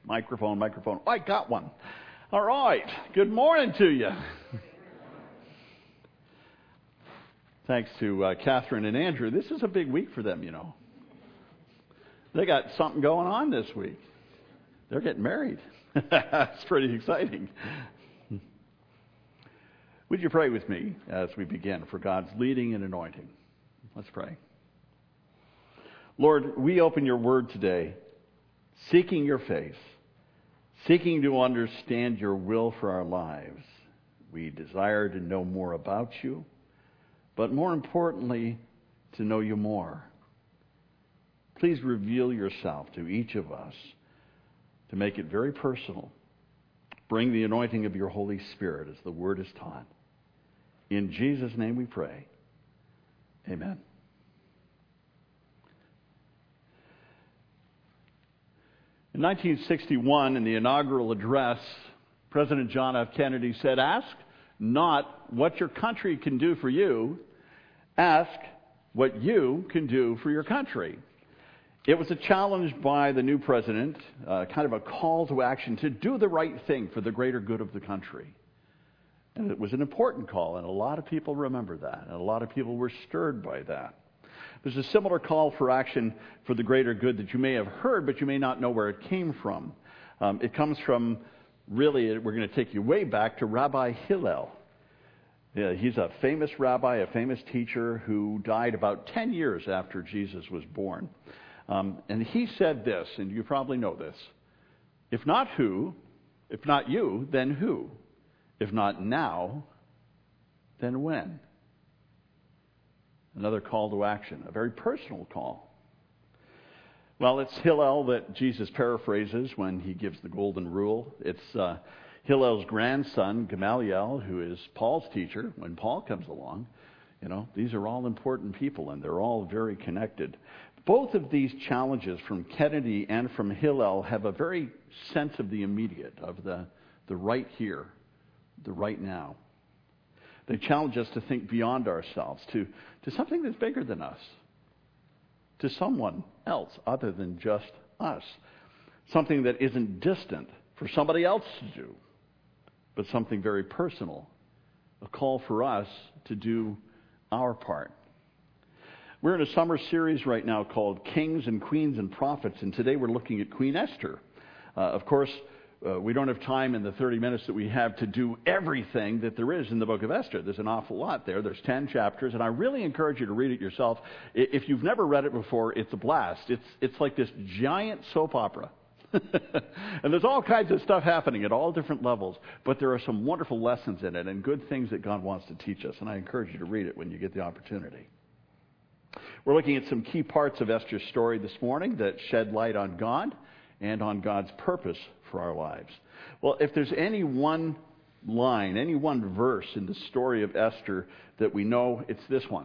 Microphone. Oh, I got one. All right. Good morning to you. Thanks to Catherine and Andrew. This is a big week for them, you know. They got something going on this week. They're getting married. It's pretty exciting. Would you pray with me as we begin for God's leading and anointing? Let's pray. Lord, we open your word today, seeking your face, seeking to understand your will for our lives. We desire to know more about you, but more importantly, to know you more. Please reveal yourself to each of us to make it very personal. Bring the anointing of your Holy Spirit as the word is taught. In Jesus' name we pray. Amen. In 1961, in the inaugural address, President John F. Kennedy said, "Ask not what your country can do for you, ask what you can do for your country." It was a challenge by the new president, kind of a call to action to do the right thing for the greater good of the country. And it was an important call, and a lot of people remember that, and a lot of people were stirred by that. There's a similar call for action for the greater good that you may have heard, but you may not know where it came from. It comes from, really, we're going to take you way back to Rabbi Hillel. Yeah, he's a famous rabbi, a famous teacher who died about 10 years after Jesus was born. And he said this, and you probably know this: if not you, then who? If not now, then when? Another call to action, a very personal call. Well, it's Hillel that Jesus paraphrases when he gives the golden rule. It's Hillel's grandson, Gamaliel, who is Paul's teacher when Paul comes along. You know, these are all important people, and they're all very connected. Both of these challenges from Kennedy and from Hillel have a very sense of the immediate, of the right here, the right now. They challenge us to think beyond ourselves, to something that's bigger than us, to someone else other than just us, something that isn't distant for somebody else to do, but something very personal, a call for us to do our part. We're in a summer series right now called Kings and Queens and Prophets, and today we're looking at Queen Esther. Of course, we don't have time in the 30 minutes that we have to do everything that there is in the book of Esther. There's an awful lot there. There's 10 chapters, and I really encourage you to read it yourself. If you've never read it before, it's a blast. It's like this giant soap opera. And there's all kinds of stuff happening at all different levels, but there are some wonderful lessons in it and good things that God wants to teach us, and I encourage you to read it when you get the opportunity. We're looking at some key parts of Esther's story this morning that shed light on God and on God's purpose for our lives. Well, if there's any one line, any one verse in the story of Esther that we know, it's this one.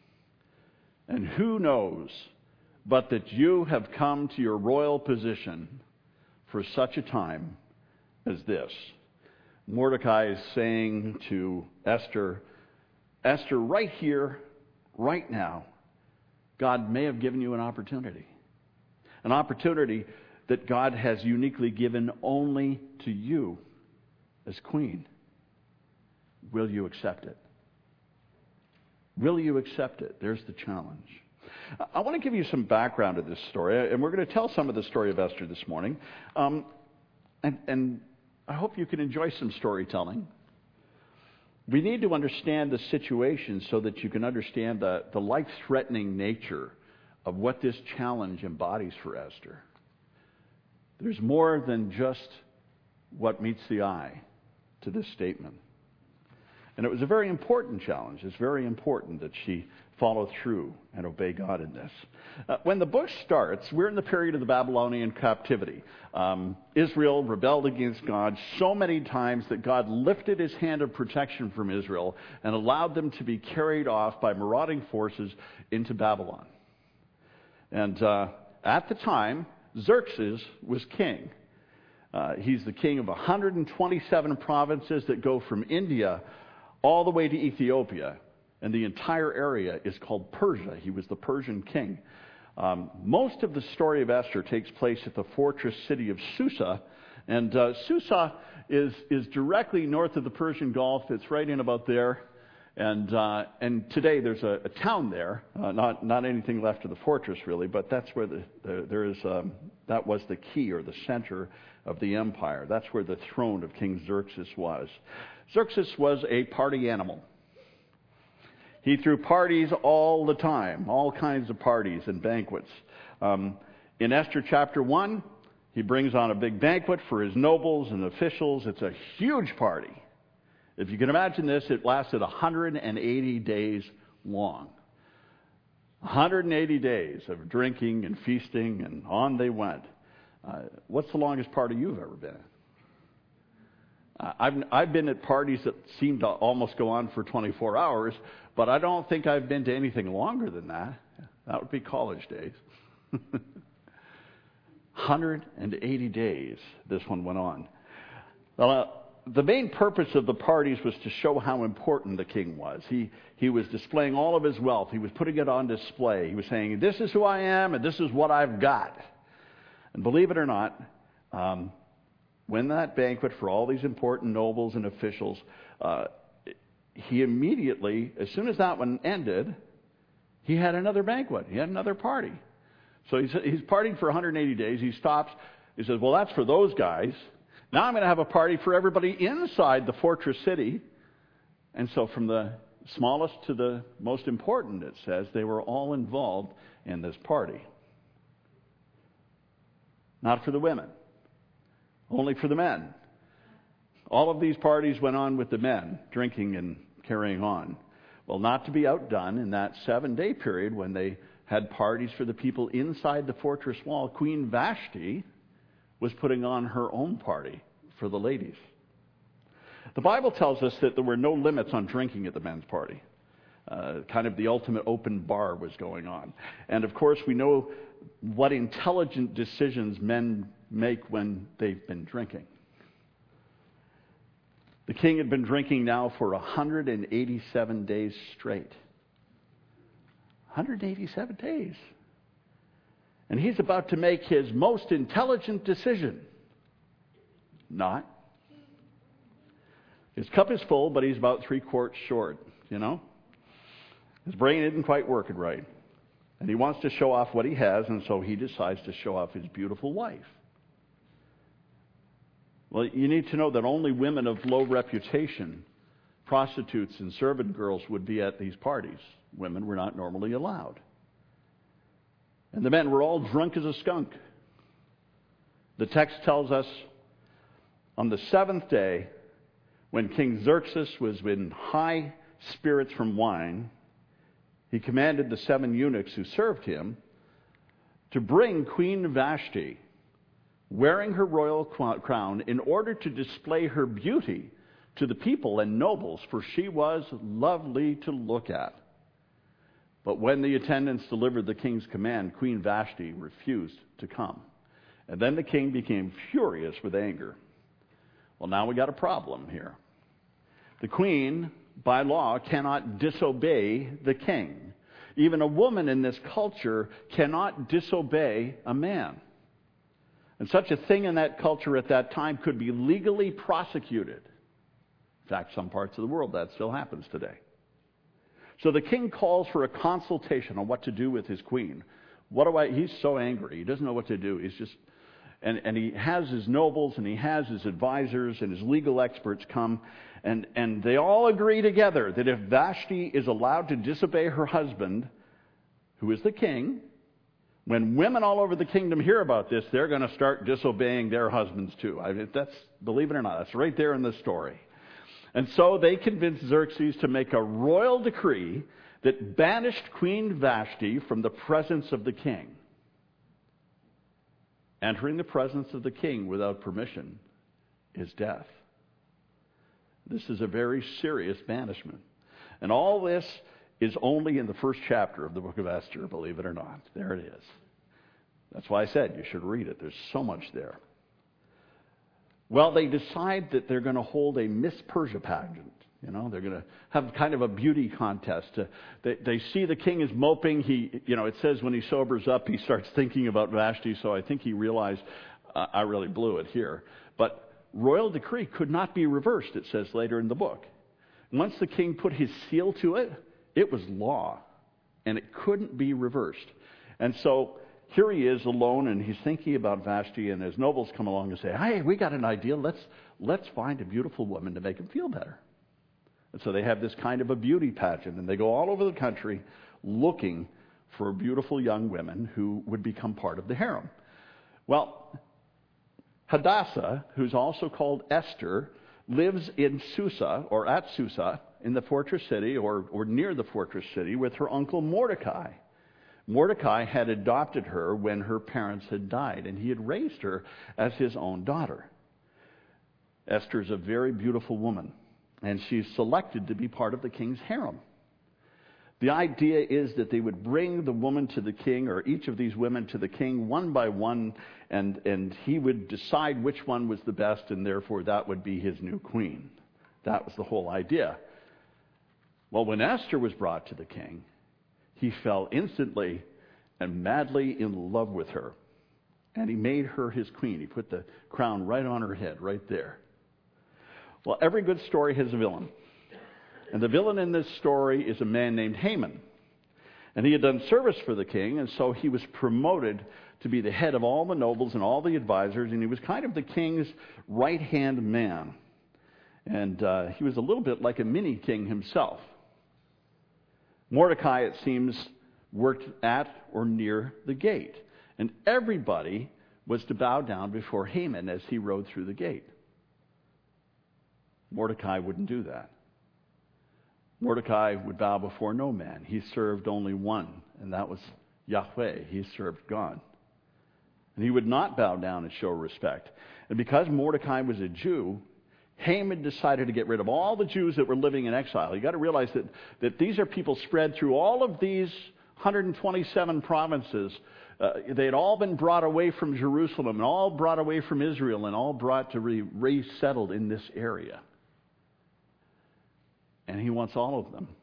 And who knows but that you have come to your royal position for such a time as this. Mordecai is saying to Esther, Esther, right here, right now, God may have given you an opportunity that God has uniquely given only to you as queen. Will you accept it? Will you accept it? There's the challenge. I want to give you some background to this story, and we're going to tell some of the story of Esther this morning. And I hope you can enjoy some storytelling. We need to understand the situation so that you can understand the life-threatening nature of what this challenge embodies for Esther. There's more than just what meets the eye to this statement. And it was a very important challenge. It's very important that she follow through and obey God in this. When the book starts, we're in the period of the Babylonian captivity. Israel rebelled against God so many times that God lifted his hand of protection from Israel and allowed them to be carried off by marauding forces into Babylon. And at the time, Xerxes was king. He's the king of 127 provinces that go from India all the way to Ethiopia. And the entire area is called Persia. He was the Persian king. Most of the story of Esther takes place at the fortress city of Susa. And Susa is directly north of the Persian Gulf. It's right in about there. And today there's a town there, not anything left of the fortress really, but that's where that was the key or the center of the empire. That's where the throne of King Xerxes was. Xerxes was a party animal. He threw parties all the time, all kinds of parties and banquets. In Esther chapter 1, he brings on a big banquet for his nobles and officials. It's a huge party. If you can imagine this, it lasted 180 days long. 180 days of drinking and feasting, and on they went. What's the longest party you've ever been at? I've been at parties that seem to almost go on for 24 hours, but I don't think I've been to anything longer than that. That would be college days. 180 days this one went on. Well, the main purpose of the parties was to show how important the king was. He was displaying all of his wealth. He was putting it on display. He was saying, this is who I am and this is what I've got. And believe it or not, when that banquet for all these important nobles and officials, he immediately, as soon as that one ended, he had another banquet. He had another party. So he's partying for 180 days. He stops. He says, well, that's for those guys. Now I'm going to have a party for everybody inside the fortress city. And so from the smallest to the most important, it says, they were all involved in this party. Not for the women. Only for the men. All of these parties went on with the men, drinking and carrying on. Well, not to be outdone, in that 7-day period when they had parties for the people inside the fortress wall, Queen Vashti was putting on her own party for the ladies. The Bible tells us that there were no limits on drinking at the men's party. Kind of the ultimate open bar was going on. And of course, we know what intelligent decisions men make when they've been drinking. The king had been drinking now for 187 days straight. 187 days. And he's about to make his most intelligent decision. Not. His cup is full, but he's about 3 quarts short, you know. His brain isn't quite working right. And he wants to show off what he has, and so he decides to show off his beautiful wife. Well, you need to know that only women of low reputation, prostitutes and servant girls, would be at these parties. Women were not normally allowed. And the men were all drunk as a skunk. The text tells us on the 7th day, when King Xerxes was in high spirits from wine, he commanded the 7 eunuchs who served him to bring Queen Vashti, wearing her royal crown, in order to display her beauty to the people and nobles, for she was lovely to look at. But when the attendants delivered the king's command, Queen Vashti refused to come. And then the king became furious with anger. Well, now we got a problem here. The queen, by law, cannot disobey the king. Even a woman in this culture cannot disobey a man. And such a thing in that culture at that time could be legally prosecuted. In fact, some parts of the world that still happens today. So the king calls for a consultation on what to do with his queen. He's so angry. He doesn't know what to do. He's just, and he has his nobles and he has his advisors and his legal experts come, and they all agree together that if Vashti is allowed to disobey her husband, who is the king, when women all over the kingdom hear about this, they're going to start disobeying their husbands too. Believe it or not, that's right there in the story. And so they convinced Xerxes to make a royal decree that banished Queen Vashti from the presence of the king. Entering the presence of the king without permission is death. This is a very serious banishment. And all this is only in the first chapter of the book of Esther, believe it or not. There it is. That's why I said you should read it. There's so much there. Well, they decide that they're going to hold a Miss Persia pageant. They're going to have kind of a beauty contest. They see the king is moping. It says when he sobers up, he starts thinking about Vashti, so I think he realized, I really blew it here. But royal decree could not be reversed, it says later in the book. Once the king put his seal to it, it was law, and it couldn't be reversed. And so here he is alone, and he's thinking about Vashti, and his nobles come along and say, hey, we got an idea. Let's find a beautiful woman to make him feel better. And so they have this kind of a beauty pageant, and they go all over the country looking for beautiful young women who would become part of the harem. Well, Hadassah, who's also called Esther, lives in Susa, or at Susa, in the fortress city, or near the fortress city, with her uncle Mordecai. Mordecai had adopted her when her parents had died, and he had raised her as his own daughter. Esther is a very beautiful woman, and she's selected to be part of the king's harem. The idea is that they would bring the woman to the king, or each of these women to the king one by one, and he would decide which one was the best, and therefore that would be his new queen. That was the whole idea. Well, when Esther was brought to the king, he fell instantly and madly in love with her, and he made her his queen. He put the crown right on her head, right there. Well, every good story has a villain. And the villain in this story is a man named Haman. And he had done service for the king, and so he was promoted to be the head of all the nobles and all the advisors, and he was kind of the king's right-hand man. And he was a little bit like a mini-king himself. Mordecai, it seems, worked at or near the gate. And everybody was to bow down before Haman as he rode through the gate. Mordecai wouldn't do that. Mordecai would bow before no man. He served only one, and that was Yahweh. He served God. And he would not bow down and show respect. And because Mordecai was a Jew, Haman decided to get rid of all the Jews that were living in exile. You've got to realize that these are people spread through all of these 127 provinces. They had all been brought away from Jerusalem, and all brought away from Israel, and all brought to resettled in this area. And he wants all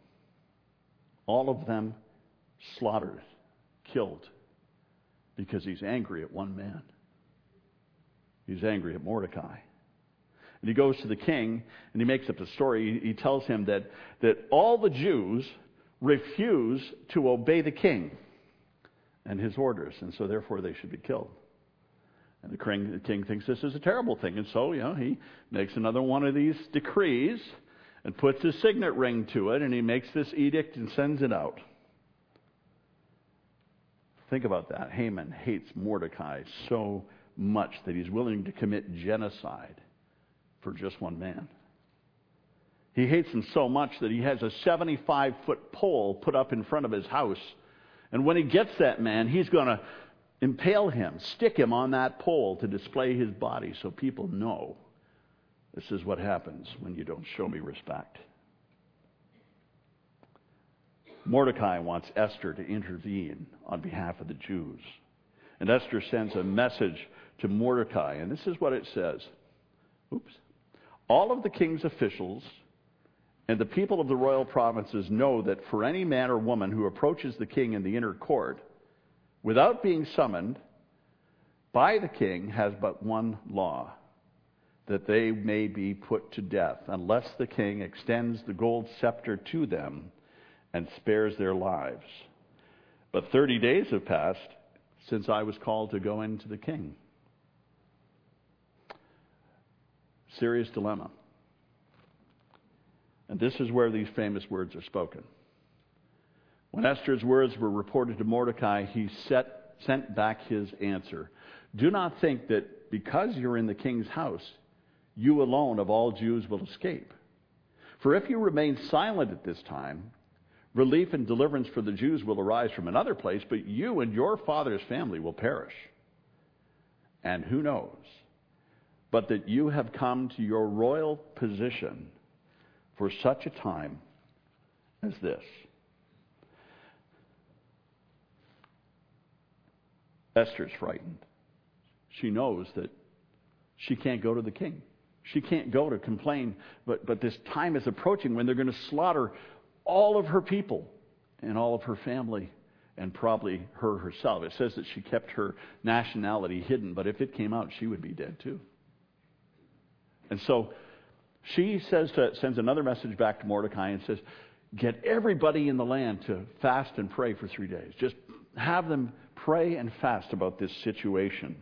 of them slaughtered, killed, because he's angry at one man. He's angry at Mordecai. And he goes to the king, and he makes up the story. He tells him that all the Jews refuse to obey the king and his orders, and so therefore they should be killed. And the king thinks this is a terrible thing, and so he makes another one of these decrees and puts his signet ring to it, and he makes this edict and sends it out. Think about that. Haman hates Mordecai so much that he's willing to commit genocide for just one man. He hates him so much that he has a 75-foot pole put up in front of his house. And when he gets that man, he's going to impale him, stick him on that pole to display his body so people know this is what happens when you don't show me respect. Mordecai wants Esther to intervene on behalf of the Jews. And Esther sends a message to Mordecai, and this is what it says. All of the king's officials and the people of the royal provinces know that for any man or woman who approaches the king in the inner court without being summoned by the king has but one law, that they may be put to death unless the king extends the gold scepter to them and spares their lives. But 30 days have passed since I was called to go into the king. Serious dilemma. And this is where these famous words are spoken. When Esther's words were reported to Mordecai, he sent back his answer. Do not think that because you're in the king's house, you alone of all Jews will escape. For if you remain silent at this time, relief and deliverance for the Jews will arise from another place, but you and your father's family will perish. And who knows, but that you have come to your royal position for such a time as this. Esther's frightened. She knows that she can't go to the king. She can't go to complain, but this time is approaching when they're going to slaughter all of her people and all of her family and probably her herself. It says that she kept her nationality hidden, but if it came out, she would be dead too. And so she sends another message back to Mordecai and says, get everybody in the land to fast and pray for 3 days. Just have them pray and fast about this situation.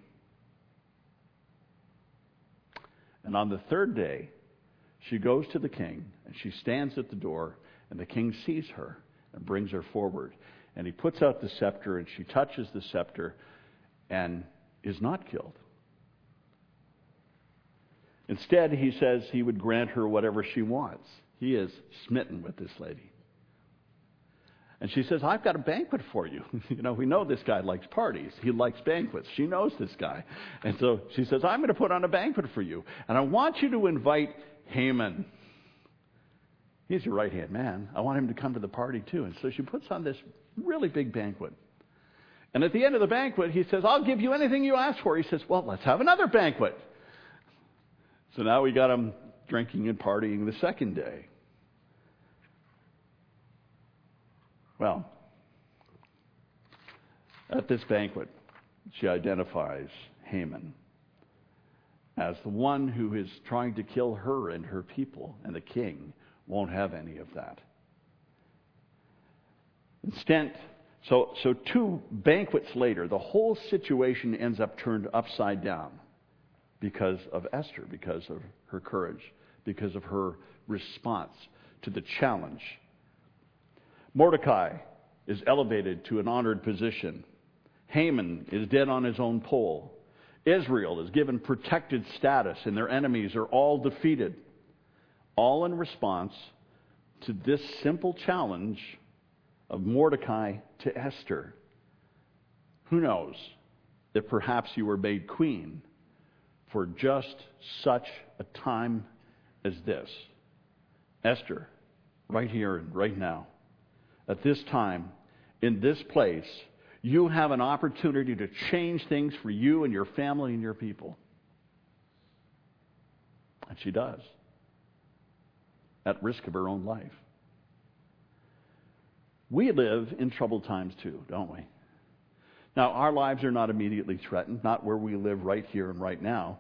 And on the third day, she goes to the king, and she stands at the door, and the king sees her and brings her forward. And he puts out the scepter, and she touches the scepter and is not killed. Instead, he says he would grant her whatever she wants. He is smitten with this lady. And she says, I've got a banquet for you. We know this guy likes parties. He likes banquets. She knows this guy. And so she says, I'm going to put on a banquet for you. And I want you to invite Haman. He's your right-hand man. I want him to come to the party too. And so she puts on this really big banquet. And at the end of the banquet, he says, I'll give you anything you ask for. He says, well, let's have another banquet. So now we got him drinking and partying the second day. Well, at this banquet, she identifies Haman as the one who is trying to kill her and her people, and the king won't have any of that. Instead, so 2 banquets later, the whole situation ends up turned upside down because of Esther, because of her courage, because of her response to the challenge. Mordecai is elevated to an honored position. Haman is dead on his own pole. Israel is given protected status, and their enemies are all defeated. All in response to this simple challenge of Mordecai to Esther. Who knows if perhaps you were made queen for just such a time as this. Esther, right here and right now, at this time, in this place, you have an opportunity to change things for you and your family and your people. And she does, at risk of her own life. We live in troubled times too, don't we? Now, our lives are not immediately threatened, not where we live right here and right now.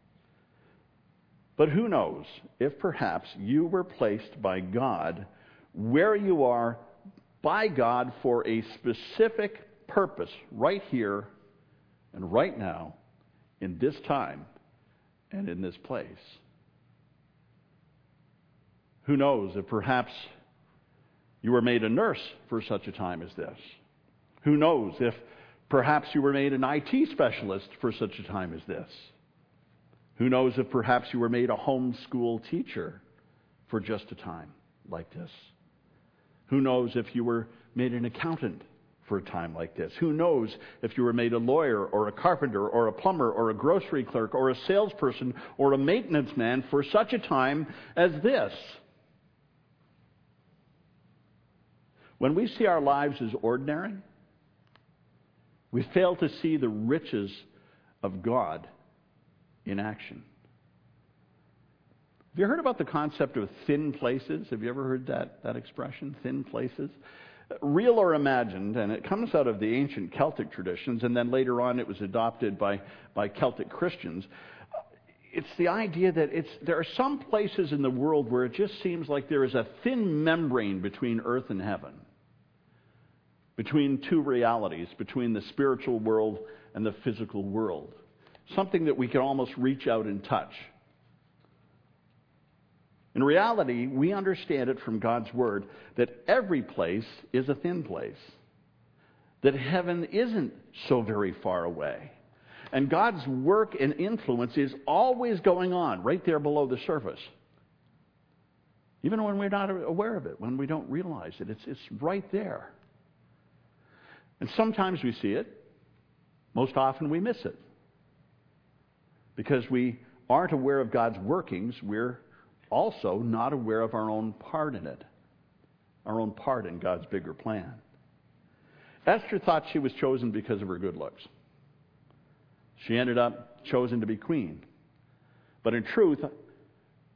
But who knows if perhaps you were placed by God where you are by God for a specific purpose right here and right now in this time and in this place. Who knows if perhaps you were made a nurse for such a time as this. Who knows if perhaps you were made an IT specialist for such a time as this. Who knows if perhaps you were made a homeschool teacher for just a time like this. Who knows if you were made an accountant for a time like this? Who knows if you were made a lawyer or a carpenter or a plumber or a grocery clerk or a salesperson or a maintenance man for such a time as this? When we see our lives as ordinary, we fail to see the riches of God in action. Have you heard about the concept of thin places? Have you ever heard that expression, thin places? Real or imagined, and it comes out of the ancient Celtic traditions, and then later on it was adopted by Celtic Christians. It's the idea that there are some places in the world where it just seems like there is a thin membrane between earth and heaven, between two realities, between the spiritual world and the physical world. Something that we can almost reach out and touch. In reality, we understand it from God's Word that every place is a thin place. That heaven isn't so very far away. And God's work and influence is always going on right there below the surface. Even when we're not aware of it, when we don't realize it, it's right there. And sometimes we see it. Most often we miss it. Because we aren't aware of God's workings, we're also not aware of our own part in it, our own part in God's bigger plan. Esther thought she was chosen because of her good looks. She ended up chosen to be queen. But in truth,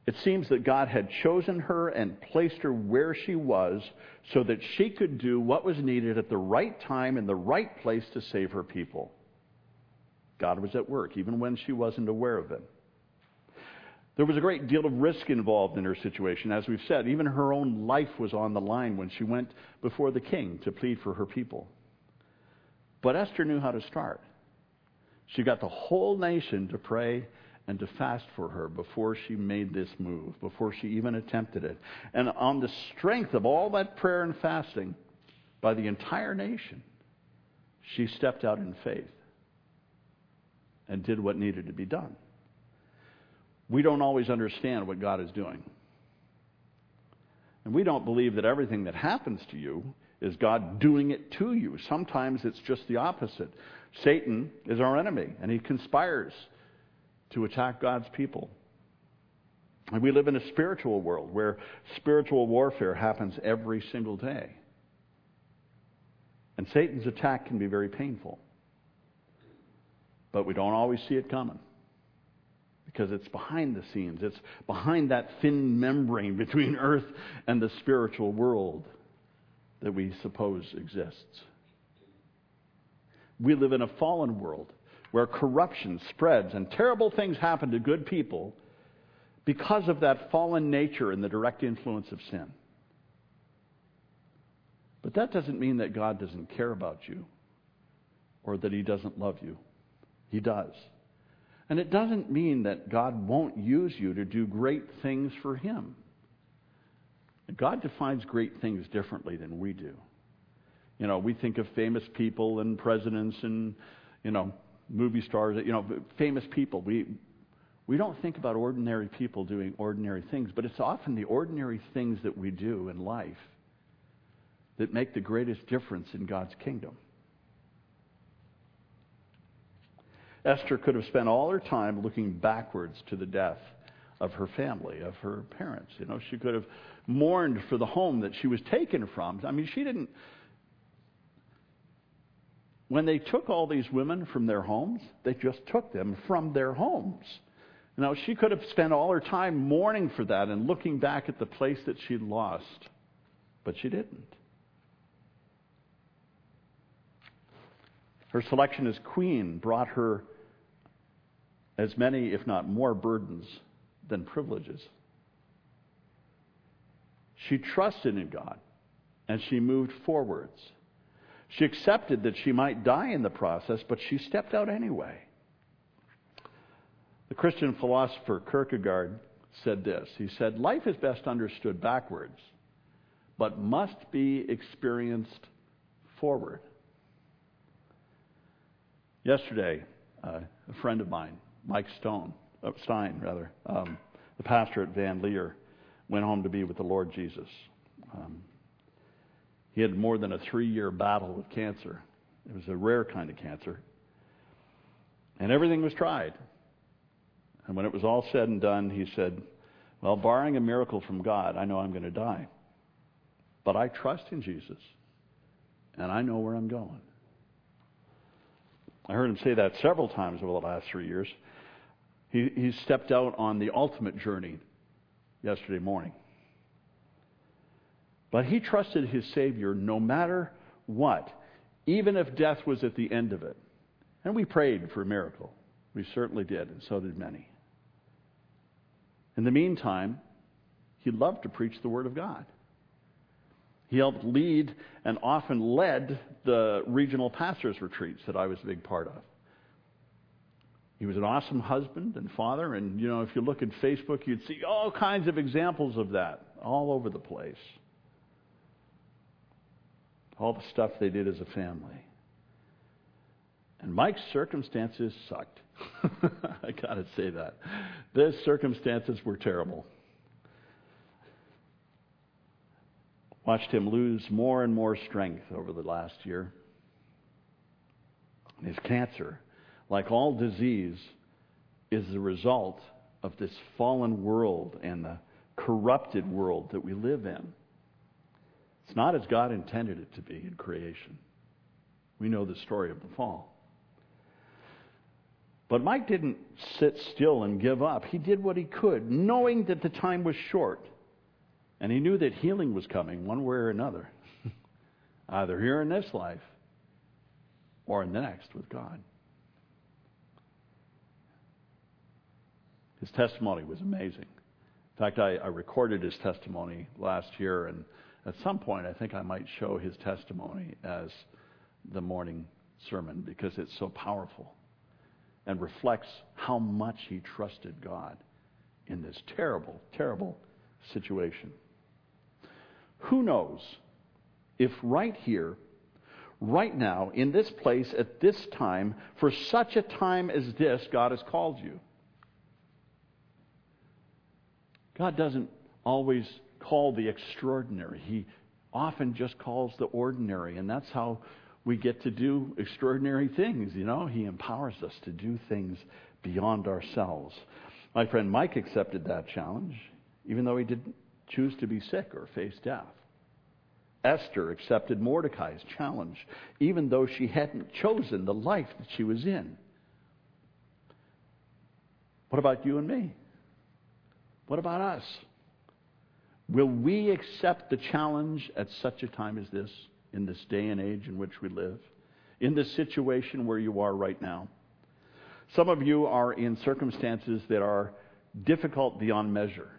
It seems that God had chosen her and placed her where she was so that she could do what was needed at the right time in the right place to save her people. God was at work, even when she wasn't aware of it. There was a great deal of risk involved in her situation. As we've said, even her own life was on the line when she went before the king to plead for her people. But Esther knew how to start. She got the whole nation to pray and to fast for her before she made this move, before she even attempted it. And on the strength of all that prayer and fasting by the entire nation, she stepped out in faith and did what needed to be done. We don't always understand what God is doing. And we don't believe that everything that happens to you is God doing it to you. Sometimes it's just the opposite. Satan is our enemy, and he conspires to attack God's people. And we live in a spiritual world where spiritual warfare happens every single day. And Satan's attack can be very painful. But we don't always see it coming, because it's behind the scenes. It's behind that thin membrane between earth and the spiritual world that we suppose exists. We live in a fallen world where corruption spreads and terrible things happen to good people because of that fallen nature and the direct influence of sin. But that doesn't mean that God doesn't care about you or that he doesn't love you. He does. And it doesn't mean that God won't use you to do great things for him. God defines great things differently than we do. You know, we think of famous people and presidents and, movie stars, famous people. We don't think about ordinary people doing ordinary things, but it's often the ordinary things that we do in life that make the greatest difference in God's kingdom. Esther could have spent all her time looking backwards to the death of her family, of her parents. She could have mourned for the home that she was taken from. I mean, she didn't... When they took all these women from their homes, they just took them from their homes. She could have spent all her time mourning for that and looking back at the place that she'd lost, but she didn't. Her selection as queen brought her as many, if not more, burdens than privileges. She trusted in God, and she moved forwards. She accepted that she might die in the process, but she stepped out anyway. The Christian philosopher Kierkegaard said this. He said, "Life is best understood backwards, but must be experienced forward." Yesterday, a friend of mine, Mike Stein, the pastor at Van Leer, went home to be with the Lord Jesus. He had more than a 3-year battle with cancer. It was a rare kind of cancer. And everything was tried. And when it was all said and done, he said, "Well, barring a miracle from God, I know I'm going to die. But I trust in Jesus, and I know where I'm going." I heard him say that several times over the last 3 years. He stepped out on the ultimate journey yesterday morning. But he trusted his Savior no matter what, even if death was at the end of it. And we prayed for a miracle. We certainly did, and so did many. In the meantime, he loved to preach the Word of God. He helped lead and often led the regional pastors' retreats that I was a big part of. He was an awesome husband and father, and if you look at Facebook, you'd see all kinds of examples of that all over the place. All the stuff they did as a family. And Mike's circumstances sucked. I gotta say that. Those circumstances were terrible. Watched him lose more and more strength over the last year. His cancer, like all disease, is the result of this fallen world and the corrupted world that we live in. It's not as God intended it to be in creation. We know the story of the fall. But Mike didn't sit still and give up. He did what he could, knowing that the time was short. And he knew that healing was coming one way or another, either here in this life or in the next with God. His testimony was amazing. In fact, I recorded his testimony last year, and at some point I think I might show his testimony as the morning sermon because it's so powerful and reflects how much he trusted God in this terrible, terrible situation. Who knows if right here, right now, in this place, at this time, for such a time as this, God has called you. God doesn't always call the extraordinary. He often just calls the ordinary, and that's how we get to do extraordinary things. He empowers us to do things beyond ourselves. My friend Mike accepted that challenge, even though he didn't choose to be sick or face death. Esther accepted Mordecai's challenge, even though she hadn't chosen the life that she was in. What about you and me? What about us? Will we accept the challenge at such a time as this, in this day and age in which we live, in this situation where you are right now? Some of you are in circumstances that are difficult beyond measure.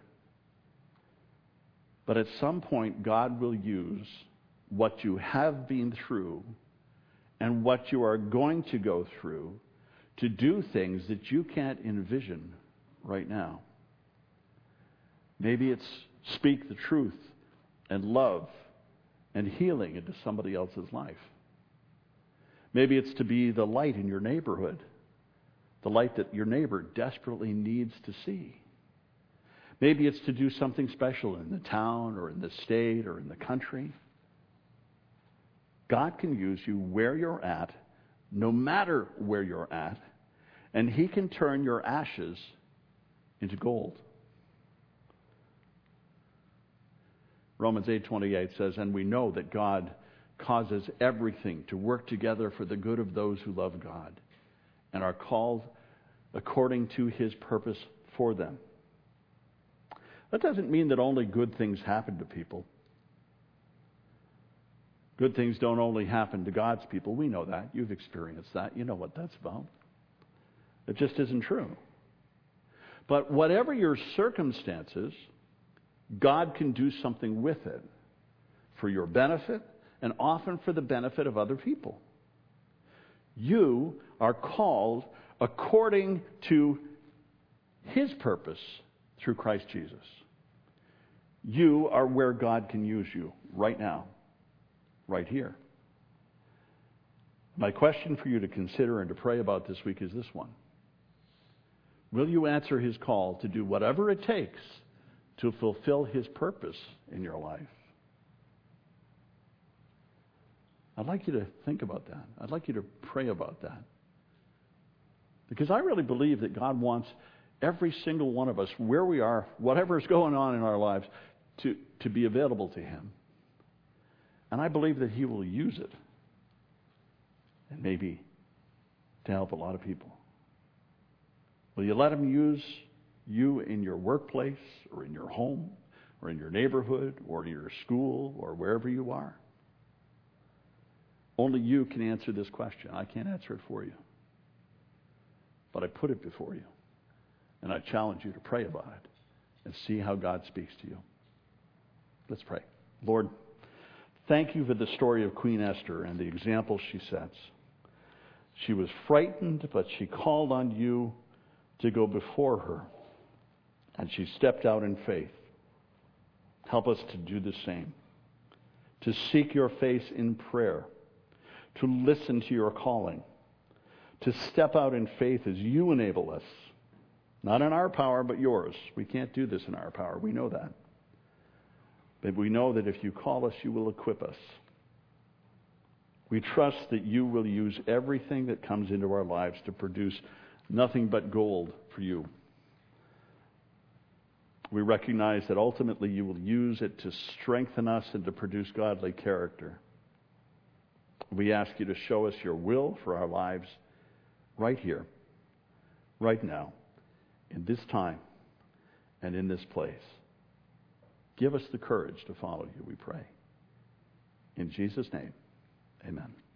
But at some point, God will use what you have been through and what you are going to go through to do things that you can't envision right now. Maybe it's speak the truth and love and healing into somebody else's life. Maybe it's to be the light in your neighborhood, the light that your neighbor desperately needs to see. Maybe it's to do something special in the town or in the state or in the country. God can use you where you're at, no matter where you're at, and He can turn your ashes into gold. Romans 8:28 says, "And we know that God causes everything to work together for the good of those who love God and are called according to His purpose for them." That doesn't mean that only good things happen to people. Good things don't only happen to God's people. We know that. You've experienced that. You know what that's about. It just isn't true. But whatever your circumstances, God can do something with it for your benefit and often for the benefit of other people. You are called according to His purpose through Christ Jesus. You are where God can use you right now, right here. My question for you to consider and to pray about this week is this one. Will you answer His call to do whatever it takes to fulfill His purpose in your life? I'd like you to think about that. I'd like you to pray about that. Because I really believe that God wants every single one of us, where we are, whatever's going on in our lives, to be available to Him. And I believe that He will use it, and maybe to help a lot of people. Will you let Him use you in your workplace or in your home or in your neighborhood or in your school or wherever you are? Only you can answer this question. I can't answer it for you. But I put it before you. And I challenge you to pray about it and see how God speaks to you. Let's pray. Lord, thank you for the story of Queen Esther and the example she sets. She was frightened, but she called on you to go before her. And she stepped out in faith. Help us to do the same. To seek your face in prayer. To listen to your calling. To step out in faith as you enable us. Not in our power, but yours. We can't do this in our power. We know that. But we know that if you call us, you will equip us. We trust that you will use everything that comes into our lives to produce nothing but gold for you. We recognize that ultimately you will use it to strengthen us and to produce godly character. We ask you to show us your will for our lives right here. right now, in this time, and in this place. Give us the courage to follow you, we pray. In Jesus' name, amen.